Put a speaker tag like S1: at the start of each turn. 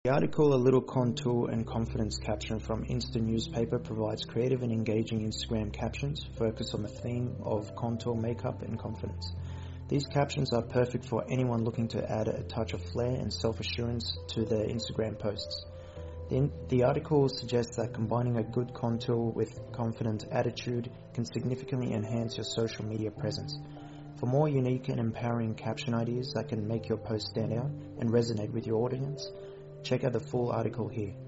S1: The article A Little Contour and Confidence caption from Insta Newspaper provides creative and engaging Instagram captions focused on the theme of contour, makeup and confidence. These captions are perfect for anyone looking to add a touch of flair and self-assurance to their Instagram posts. The article suggests that combining a good contour with confident attitude can significantly enhance your social media presence. For more unique and empowering caption ideas that can make your post stand out and resonate with your audience, check out the full article here.